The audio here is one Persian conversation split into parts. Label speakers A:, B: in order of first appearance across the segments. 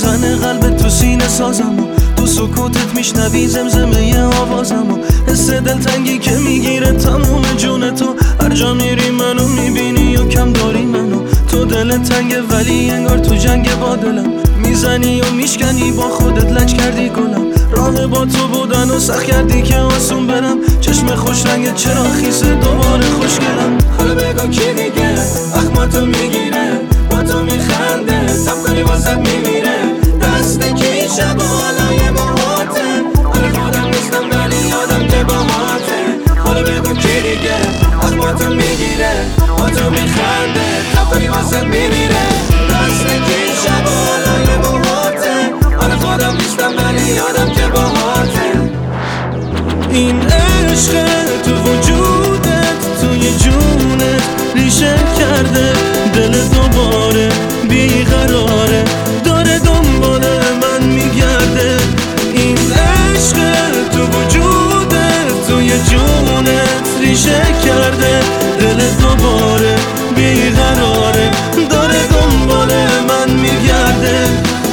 A: میزنه قلبت تو سینه سازمو، تو سکوتت میشنوی زمزمه آوازمو، حس دلتنگی که میگیره تموم جون تو، هر جا میری منو میبینی و کم داری منو، تو دلت تنگه ولی انگار تو جنگ با دلم، میزنی و میشکنی با خودت لج کردی گلم، راه با تو بودن و سخت کردی که آسون برم، چشم خوش رنگت چرا خیسه دوباره خوشگلم. حالا بگو کی دیگه اخماتو میگیره، با تو میخنده تب کنی واسد میمیره، دست کی شب و حالای موهاته، حالا خودم نیستم ولی یادم که باهاته. حالا بگو کی دیگه اخماتو میگیره، با تو میخنده تب کنی واسد میمیره، دست کی شب و حالای موهاته، حالا خودم نیستم ولی یادم که باهاته. این عشق تو وجودت توی جونت ریشه کرده، دل دوباره بیقراره داره دنبال من میگرده. این عشق تو وجودت توی جونت ریشه کرده، دل دوباره بیقراره داره دنبال من میگرده.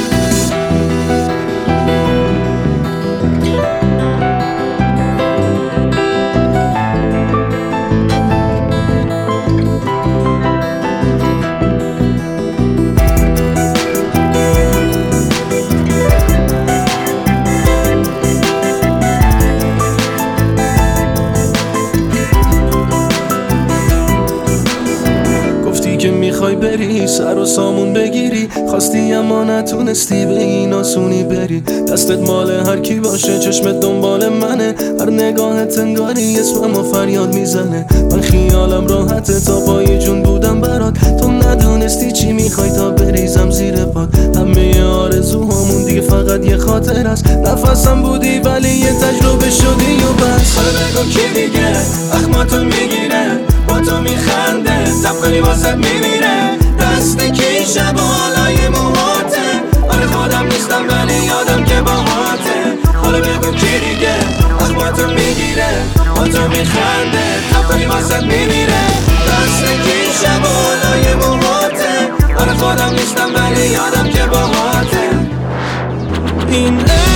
A: که میخوای بری سر و سامون بگیری، خواستی اما نتونستی به این آسونی بری، دستت مال هر کی باشه چشمت دنبال منه، هر نگاهت انگاری اسمم و فریاد میزنه، من خیالم راحته تا پای جون بودم برات، تو ندونستی چی میخوای تا بریزم زیر پات، همه آرزوهامون دیگه فقط یه خاطر است، نفسم بودی ولی یه تجربه شدی و بس. حالا بگو کی دیگه اخماتو میگیره، با تو میخنده تب کنی واسد میمیره، دست کی شب و حالای موهاته، آره خودم نیستم ولی یادم که باهاته. حالا بگو کی دیگه اخماتو میگیره، با تو میخنده تب کنی واسد میمیره، دست کی شب و حالای موهاته، آره خودم نیستم ولی یادم که باهاته. این